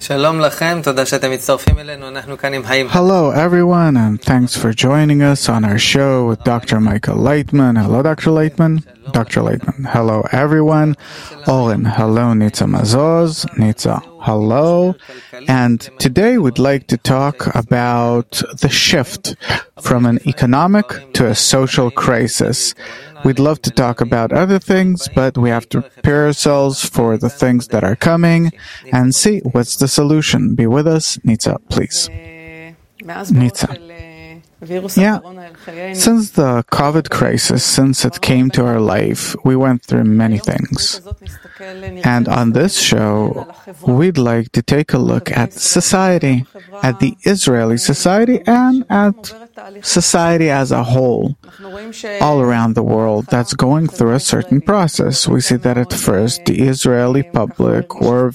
שלום לכם, תודה שאתם מצטרפים אלינו, אנחנו כאן עם חיים. Hello everyone, and thanks for joining us on our show with Dr. Michael Leitman. Hello, Dr. Leitman. Dr. Leitman. Hello everyone. Oren, hello, Nitza Mazoz. Nitza, hello. And today we'd like to talk about the shift from an economic to a social crisis. We'd love to talk about other things, but we have to prepare ourselves for the things that are coming and see what's the solution. Be with us. Nitza, please. Nitza. Yeah, since the COVID crisis, since it came to our life, we went through many things. And on this show, we'd like to take a look at society, at the Israeli society, and at society as a whole, all around the world, that's going through a certain process. We see that at first, the Israeli public were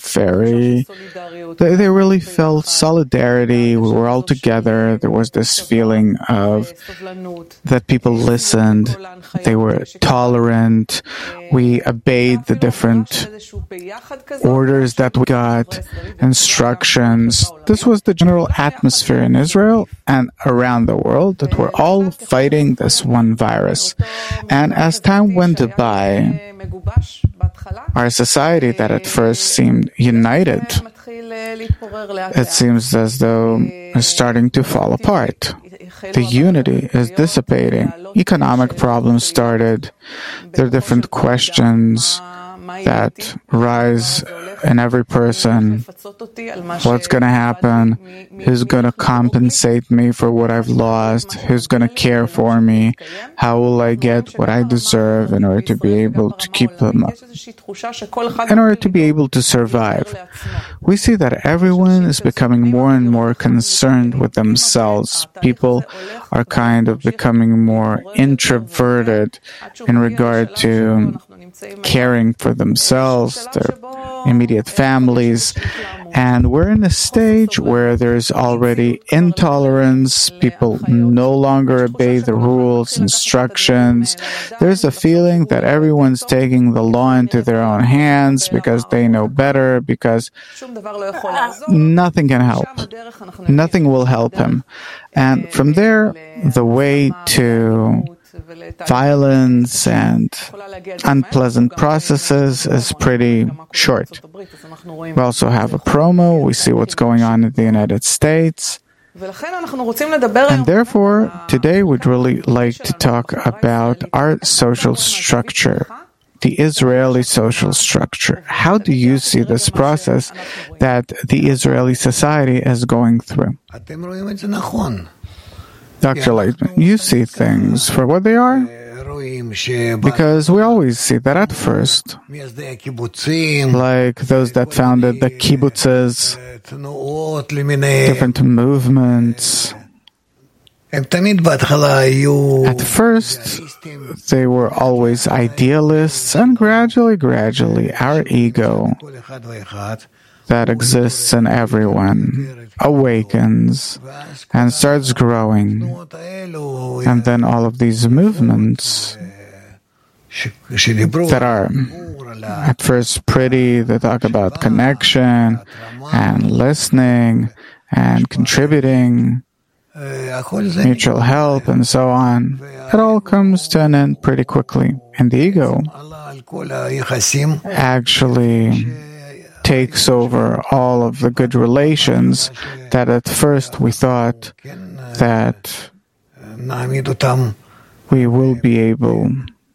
they really felt solidarity. We were all together. There was this feeling of that people listened. They were tolerant. We obeyed the different orders that we got, instructions. This was the general atmosphere in Israel and around the world, that we're all fighting this one virus. And as time went by, our society that at first seemed united, it seems as though it's starting to fall apart. The unity is dissipating. Economic problems started. There are different questions that rise in every person. What's going to happen? Who's going to compensate me for what I've lost? Who's going to care for me? How will I get what I deserve in order to be able to keep them up? In order to be able to survive. We see that everyone is becoming more and more concerned with themselves. People are kind of becoming more introverted in regard to caring for themselves, their immediate families, and we're in a stage where there's already intolerance. People no longer obey the rules, instructions. There's a feeling that everyone's taking the law into their own hands because they know better, because nothing can help. Nothing will help him. And from there, the way to violence and unpleasant processes is pretty short. We also have a promo. We see what's going on in the United States. And therefore, today we'd really like to talk about our social structure, the Israeli social structure. How do you see this process that the Israeli society is going through? Dr. Leitman, you see things for what they are? Because we always see that at first, like those that founded the kibbutzes, different movements. At first, they were always idealists, and gradually, our ego that exists in everyone awakens and starts growing. And then all of these movements that are at first pretty, they talk about connection and listening and contributing, mutual help and so on. It all comes to an end pretty quickly. And the ego actually takes over all of the good relations that at first we thought that we will be able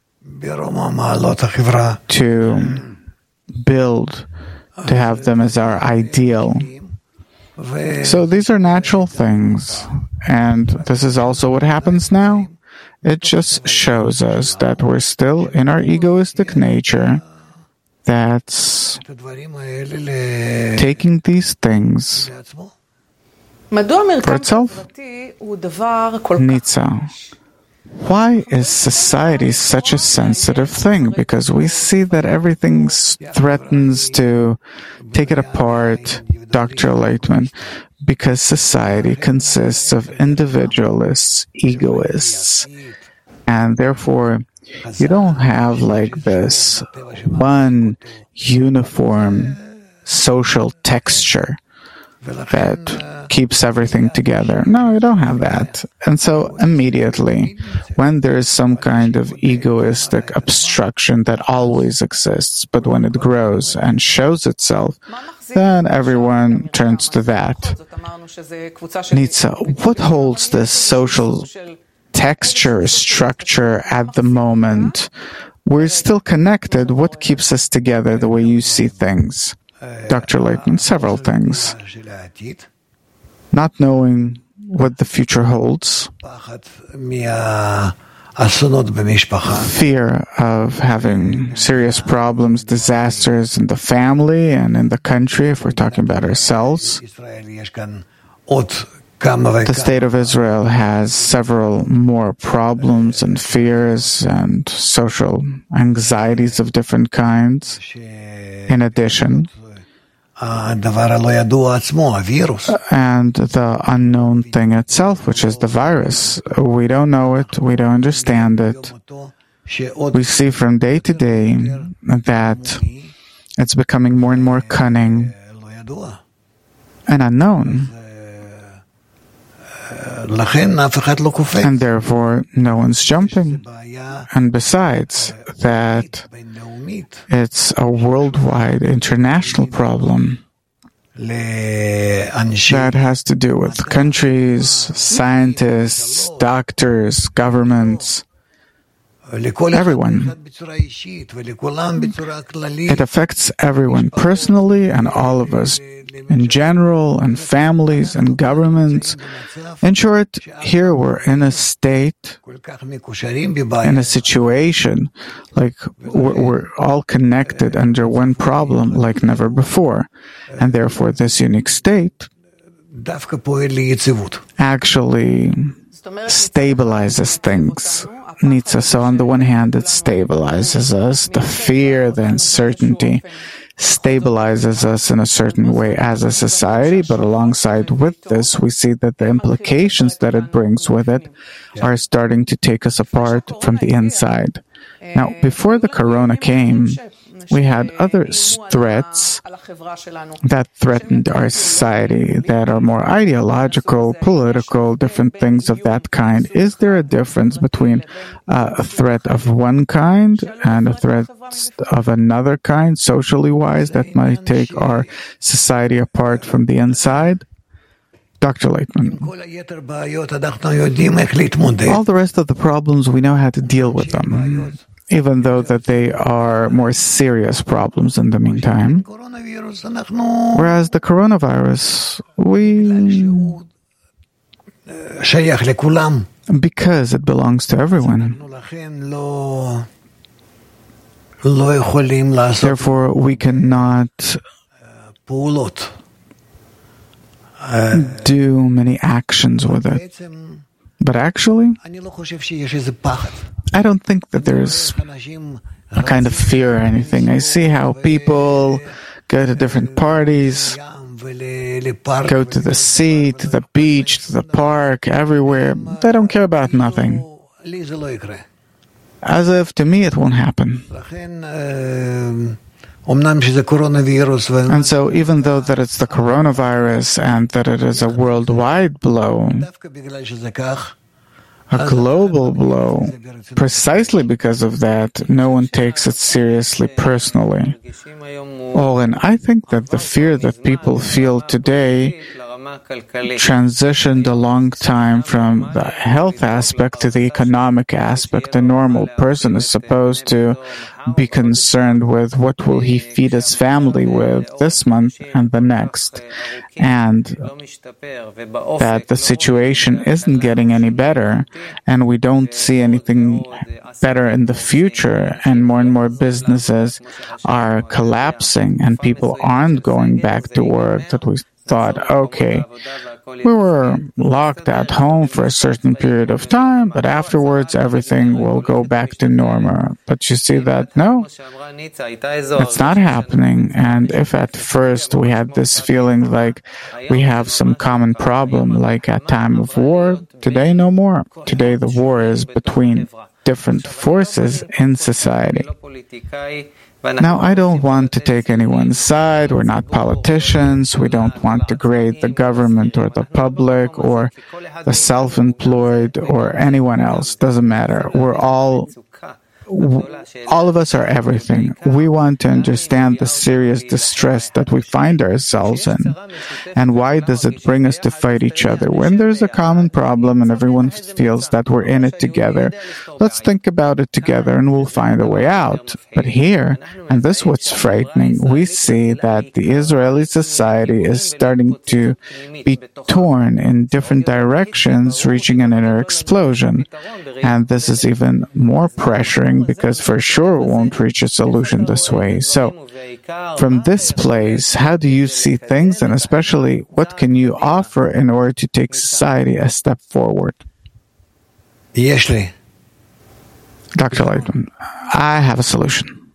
to build, to have them as our ideal. So these are natural things, and this is also what happens now. It just shows us that we're still in our egoistic nature, that's taking these things for itself. Nitza, why is society such a sensitive thing? Because we see that everything threatens to take it apart, Dr. Leitman, because society consists of individualists, egoists, and therefore you don't have like this one uniform social texture that keeps everything together. No, you don't have that. And so immediately, when there is some kind of egoistic obstruction that always exists, but when it grows and shows itself, then everyone turns to that. Nitza, what holds this social texture, structure at the moment? We're still connected. What keeps us together the way you see things? Dr. Laitman, several things. Not knowing what the future holds, fear of having serious problems, disasters in the family and in the country, if we're talking about ourselves. The state of Israel has several more problems and fears and social anxieties of different kinds. In addition, and the unknown thing itself, which is the virus. We don't know it, we don't understand it. We see from day to day that it's becoming more and more cunning and unknown. And therefore, no one's jumping. And besides that, it's a worldwide, international problem that has to do with countries, scientists, doctors, governments, everyone. It affects everyone personally and all of us in general, and families and governments. In short, here we're in a state, in a situation, like we're all connected under one problem like never before. And therefore this unique state actually stabilizes things. Nitza. So on the one hand, it stabilizes us. The fear, the uncertainty stabilizes us in a certain way as a society, but alongside with this, we see that the implications that it brings with it are starting to take us apart from the inside. Now, before the corona came, we had other threats that threatened our society that are more ideological, political, different things of that kind. Is there a difference between a threat of one kind and a threat of another kind, socially wise, that might take our society apart from the inside? Dr. Laitman, all the rest of the problems, we know how to deal with them, even though that they are more serious problems in the meantime. Whereas the coronavirus, because it belongs to everyone, therefore we cannot do many actions with it. But actually, I don't think that there's a kind of fear or anything. I see how people go to different parties, go to the sea, to the beach, to the park, everywhere. They don't care about nothing. As if, to me, it won't happen. And so even though that it's the coronavirus and that it is a worldwide blow, a global blow, precisely because of that, no one takes it seriously personally. Oh, and I think that the fear that people feel today transitioned a long time from the health aspect to the economic aspect. A normal person is supposed to be concerned with what will he feed his family with this month and the next, and that the situation isn't getting any better, and we don't see anything better in the future, and more businesses are collapsing and people aren't going back to work, that we thought, okay, we were locked at home for a certain period of time, but afterwards everything will go back to normal. But you see that, no, it's not happening. And if at first we had this feeling like we have some common problem, like at time of war, today no more. Today the war is between different forces in society. Now, I don't want to take anyone's side. We're not politicians. We don't want to grade the government or the public or the self-employed or anyone else. Doesn't matter. We're all of us are everything. We want to understand the serious distress that we find ourselves in. And why does it bring us to fight each other? When there's a common problem and everyone feels that we're in it together, let's think about it together and we'll find a way out. But here, and this is what's frightening, we see that the Israeli society is starting to be torn in different directions, reaching an inner explosion. And this is even more pressuring because for sure we won't reach a solution this way. So, from this place, how do you see things, and especially what can you offer in order to take society a step forward? Dr. Leitman, I have a solution.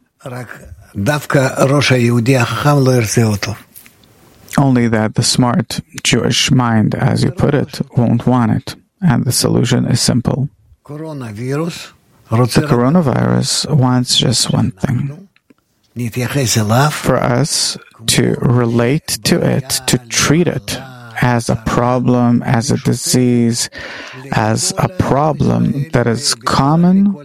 Only that the smart Jewish mind, as you put it, won't want it. And the solution is simple. The coronavirus wants just one thing. For us to relate to it, to treat it as a problem, as a disease, as a problem that is common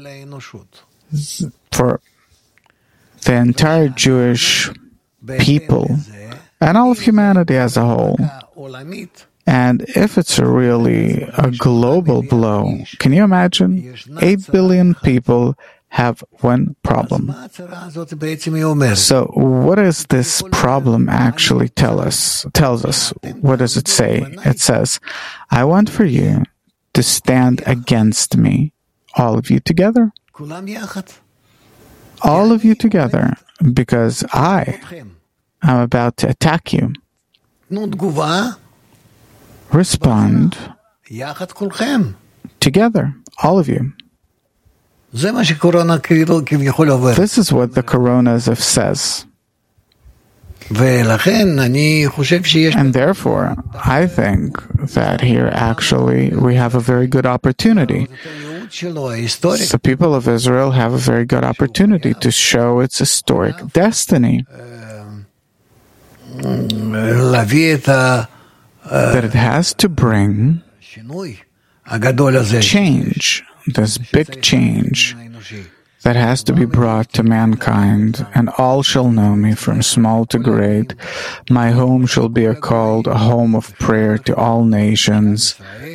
for the entire Jewish people and all of humanity as a whole. And if it's really a global blow, can you imagine? 8 billion people have one problem. So what does this problem actually tells us? What does it say? It says, I want for you to stand against me, all of you together. All of you together, because I am about to attack you. Respond together, all of you. This is what the Corona says. And therefore, I think that here actually we have a very good opportunity. The people of Israel have a very good opportunity to show its historic destiny. That it has to bring change, this big change that has to be brought to mankind, and all shall know me from small to great. My home shall be called a home of prayer to all nations.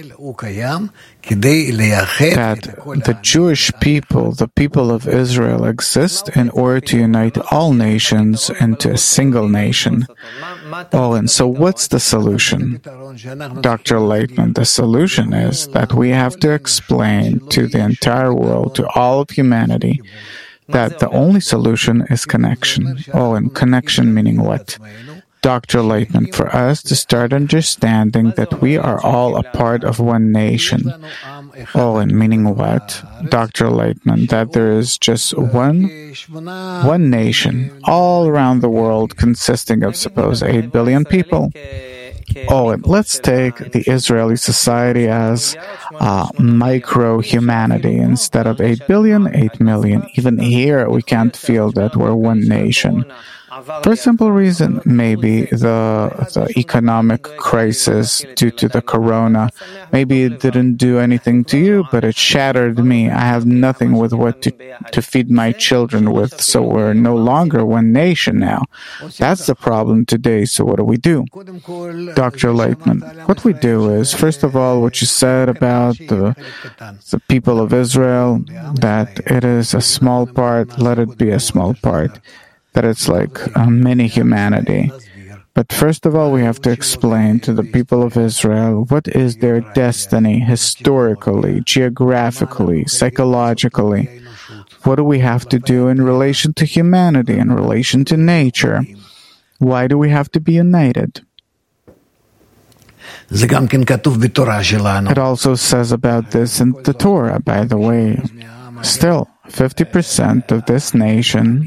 That the Jewish people, the people of Israel, exist in order to unite all nations into a single nation. Oh, and so what's the solution? Dr. Leitman, the solution is that we have to explain to the entire world, to all of humanity, that the only solution is connection. Oh, and connection meaning what? Dr. Leitman, for us to start understanding that we are all a part of one nation. Oh, and meaning what? Dr. Leitman, that there is just one nation all around the world consisting of, suppose, 8 billion people. Oh, and let's take the Israeli society as micro-humanity. Instead of 8 billion, 8 million. Even here, we can't feel that we're one nation. For a simple reason, maybe the economic crisis due to the corona, maybe it didn't do anything to you, but it shattered me. I have nothing with what to feed my children with, so we're no longer one nation now. That's the problem today, so what do we do? Dr. Leitman, what we do is, first of all, what you said about the people of Israel, that it is a small part, let it be a small part. That it's like a mini humanity. But first of all, we have to explain to the people of Israel what is their destiny historically, geographically, psychologically. What do we have to do in relation to humanity, in relation to nature? Why do we have to be united? It also says about this in the Torah, by the way. Still, 50% of this nation,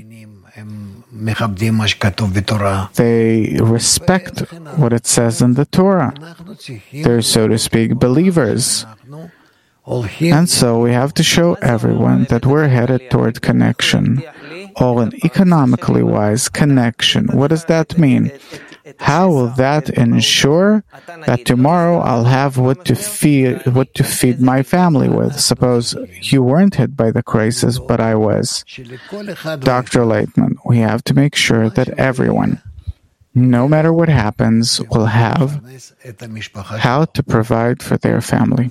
they respect what it says in the Torah. They're, so to speak, believers. And so we have to show everyone that we're headed toward connection. All in economically wise connection. What does that mean? How will that ensure that tomorrow I'll have what to feed my family with? Suppose you weren't hit by the crisis, but I was. Dr. Laitman, we have to make sure that everyone, no matter what happens, will have how to provide for their family.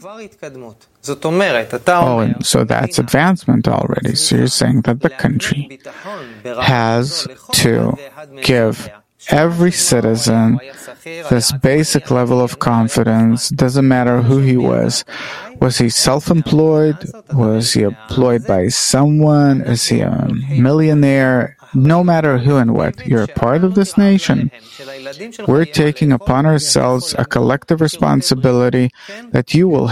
Oh, and so that's advancement already. So you're saying that the country has to give every citizen this basic level of confidence. Doesn't matter who he was. Was he self-employed? Was he employed by someone? Is he a millionaire? No matter who and what, you're a part of this nation. We're taking upon ourselves a collective responsibility that you will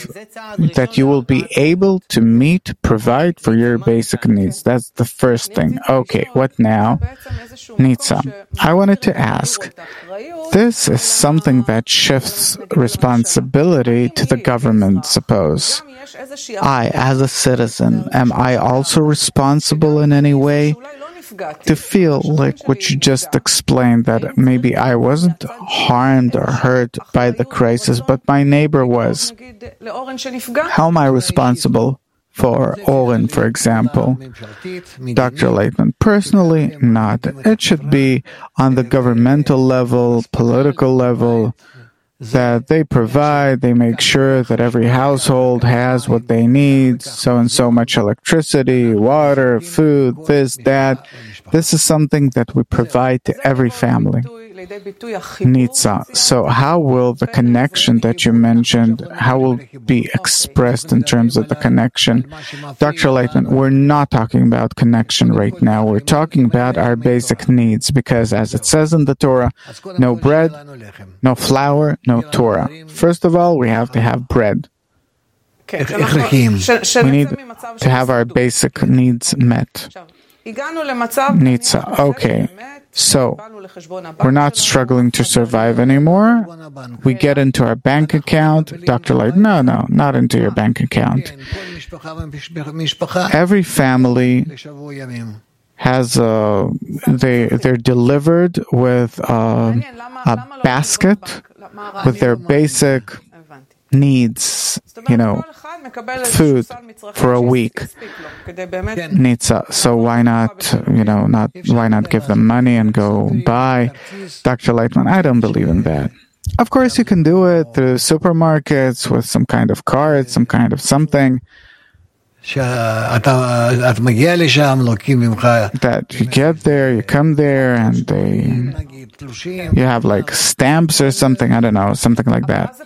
be able to meet, provide for your basic needs. That's the first thing. Okay, what now? Nitsa, I wanted to ask, this is something that shifts responsibility to the government, suppose. I, as a citizen, am I also responsible in any way? To feel like what you just explained, that maybe I wasn't harmed or hurt by the crisis, but my neighbor was. How am I responsible for Oren, for example? Dr. Laitman, personally, not. It should be on the governmental level, political level, that they provide, they make sure that every household has what they need, so and so much electricity, water, food, this, that. This is something that we provide to every family. Nitsa, so how will the connection that you mentioned, how will it be expressed in terms of the connection? Dr. Laitman, we're not talking about connection right now. We're talking about our basic needs, because as it says in the Torah, no bread, no flour, no Torah. First of all, we have to have bread. We need to have our basic needs met. Nitsa, okay. So, we're not struggling to survive anymore. We get into our bank account. Dr. Light, no, not into your bank account. Every family has they're delivered with a basket with their basic needs, food for a week. Nitsa. So why not give them money and go buy? Dr. Laitman, I don't believe in that. Of course, you can do it through supermarkets with some kind of card, some kind of something. That you get there, you come there, and you have like stamps or something, I don't know, something like that.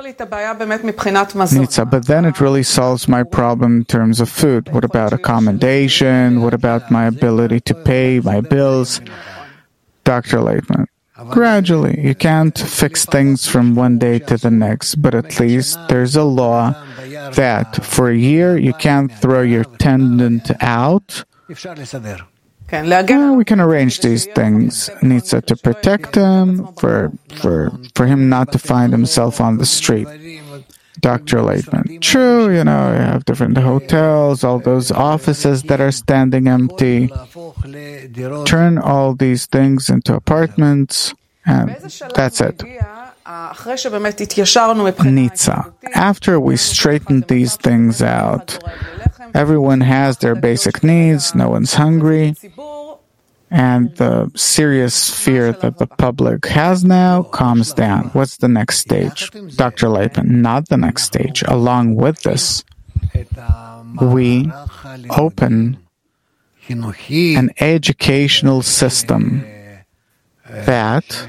Nitsa, but then it really solves my problem in terms of food. What about accommodation? What about my ability to pay my bills? Dr. Laitman, gradually, you can't fix things from one day to the next, but at least there's a law that for a year you can't throw your tenant out. Well, we can arrange these things. Nitsa, to protect him, for him not to find himself on the street. Dr. Laitman, true, you have different hotels, all those offices that are standing empty. Turn all these things into apartments, and that's it. Nitsa, after we straighten these things out, everyone has their basic needs, no one's hungry, and the serious fear that the public has now calms down. What's the next stage? Dr. Laitman, not the next stage. Along with this, we open an educational system that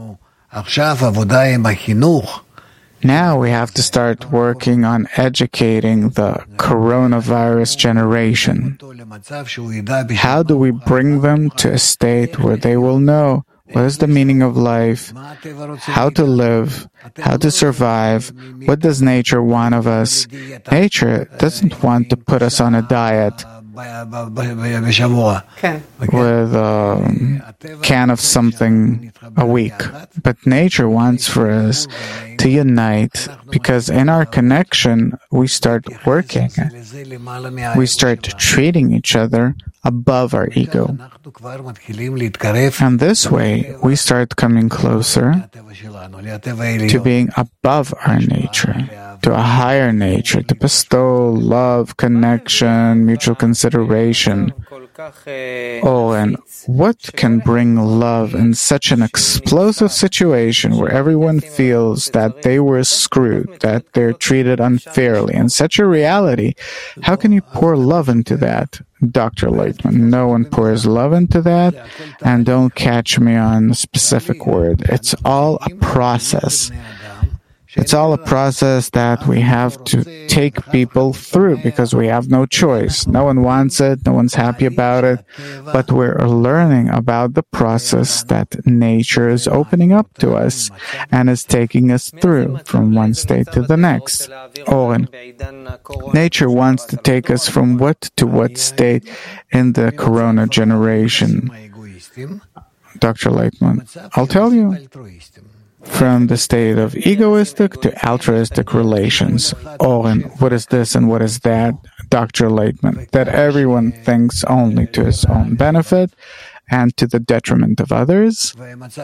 now we have to start working on educating the coronavirus generation. How do we bring them to a state where they will know what is the meaning of life, how to live, how to survive, what does nature want of us? Nature doesn't want to put us on a diet. with a can of something a week. But nature wants for us to unite because in our connection, we start working. We start treating each other above our ego. And this way, we start coming closer to being above our nature, to a higher nature, to bestow love, connection, mutual consideration. Oh, and what can bring love in such an explosive situation where everyone feels that they were screwed, that they're treated unfairly? In such a reality, how can you pour love into that? Dr. Lightman, no one pours love into that, and don't catch me on a specific word. It's all a process. It's all a process that we have to take people through because we have no choice. No one wants it, no one's happy about it, but we're learning about the process that nature is opening up to us and is taking us through from one state to the next. Oren, nature wants to take us from what to what state in the Corona generation. Dr. Lightman, I'll tell you. From the state of egoistic to altruistic relations. Oren, what is this and what is that? Dr. Lightman, that everyone thinks only to his own benefit and to the detriment of others.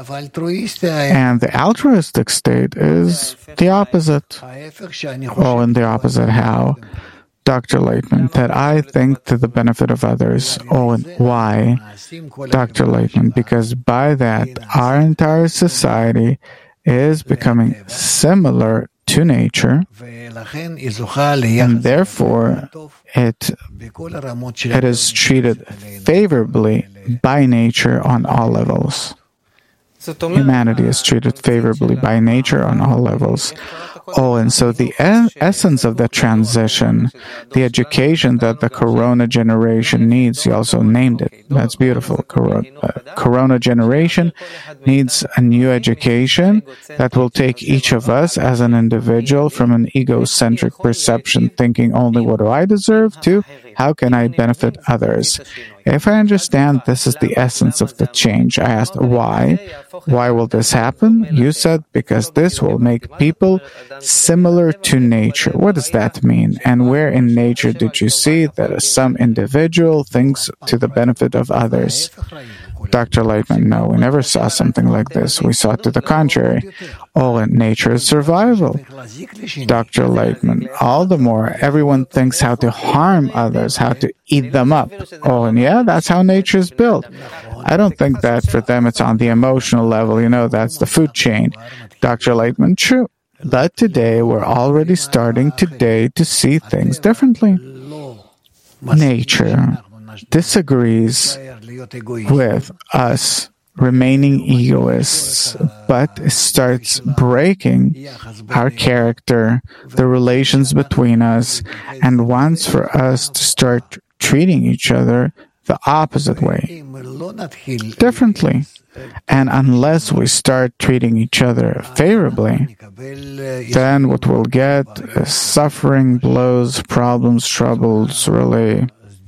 And the altruistic state is the opposite. Oren, the opposite how? Dr. Lightman, that I think to the benefit of others. Owen, why? Dr. Lightman, because by that, our entire society is becoming similar to nature, and therefore it is treated favorably by nature on all levels. Humanity is treated favorably by nature on all levels. Oh, and so the essence of the transition, the education that the Corona generation needs, you also named it. That's beautiful. Corona generation needs a new education that will take each of us as an individual from an egocentric perception, thinking only what do I deserve, to how can I benefit others. If I understand this is the essence of the change, I asked why. Why will this happen? You said because this will make people similar to nature. What does that mean? And where in nature did you see that some individual thinks to the benefit of others? Dr. Lightman, no, we never saw something like this. We saw to the contrary. All in nature is survival. Dr. Lightman, all the more everyone thinks how to harm others, how to eat them up. Oh, and yeah, that's how nature is built. I don't think that for them it's on the emotional level. That's the food chain. Dr. Lightman, true. But today, we're already starting today to see things differently. Nature disagrees with us remaining egoists, but starts breaking our character, the relations between us, and wants for us to start treating each other the opposite way, differently. And unless we start treating each other favorably, then what we'll get is suffering, blows, problems, troubles, really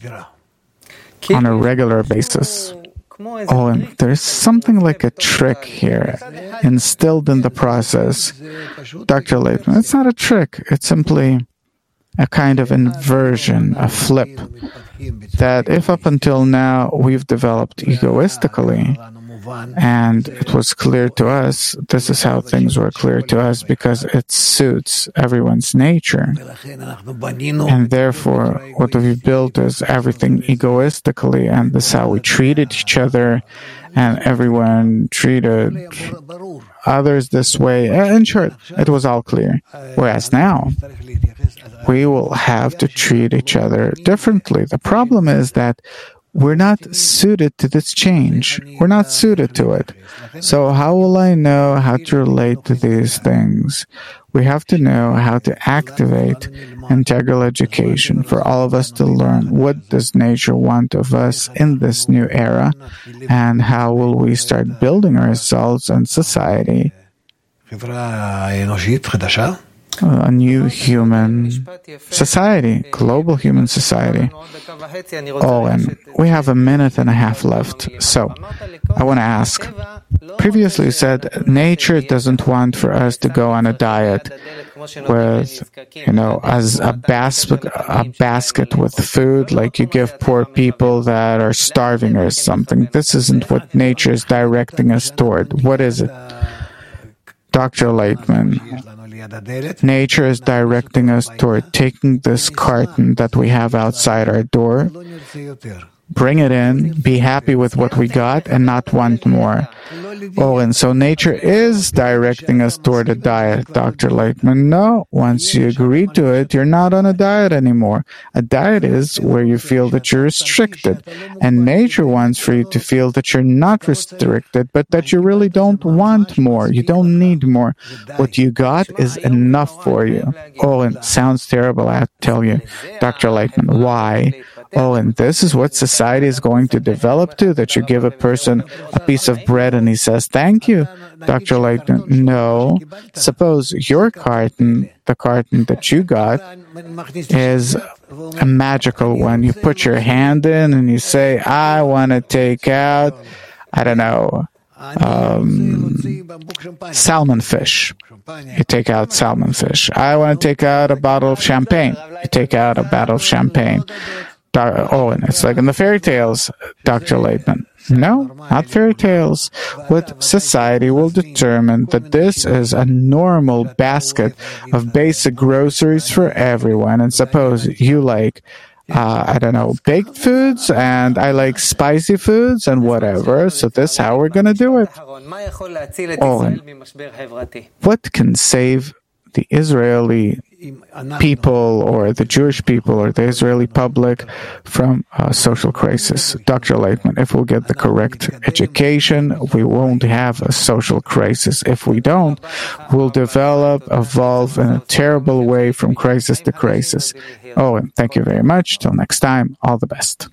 on a regular basis. Oh, and there's something like a trick here instilled in the process. Dr. Lightman, it's not a trick. It's simply a kind of inversion, a flip, that if up until now we've developed egoistically, and it was clear to us, this is how things were clear to us, because it suits everyone's nature. And therefore, what we've built is everything egoistically, and this is how we treated each other, and everyone treated others this way. In short, it was all clear. Whereas now, we will have to treat each other differently. The problem is that we're not suited to this change. We're not suited to it. So how will I know how to relate to these things? We have to know how to activate integral education for all of us to learn what does nature want of us in this new era, and how will we start building ourselves and society a new human society, global human society. And we have a minute and a half left. So, I want to ask, previously you said nature doesn't want for us to go on a diet with, as a basket with food, like you give poor people that are starving or something. This isn't what nature is directing us toward. What is it? Dr. Lightman, nature is directing us toward taking this carton that we have outside our door, bring it in, be happy with what we got, and not want more. And so nature is directing us toward a diet, Dr. Lightman. No, once you agree to it, you're not on a diet anymore. A diet is where you feel that you're restricted, and nature wants for you to feel that you're not restricted, but that you really don't want more. You don't need more. What you got is enough for you. And sounds terrible, I have to tell you. Dr. Lightman, why? And this is what society is going to develop to, that you give a person a piece of bread and he says, thank you. Dr. Lightman, no. Suppose your carton, the carton that you got, is a magical one. You put your hand in and you say, I want to take out, salmon fish. You take out salmon fish. I want to take out a bottle of champagne. You take out a bottle of champagne. And it's like in the fairy tales, Dr. Lightman. No, not fairy tales. What society will determine that this is a normal basket of basic groceries for everyone. And suppose you like, baked foods, and I like spicy foods and whatever. So this is how we're going to do it. What can save the Israeli people or the Jewish people or the Israeli public from a social crisis? Dr. Lightman, if we'll get the correct education, we won't have a social crisis. If we don't, we'll evolve in a terrible way from crisis to crisis. And thank you very much. Till next time, all the best.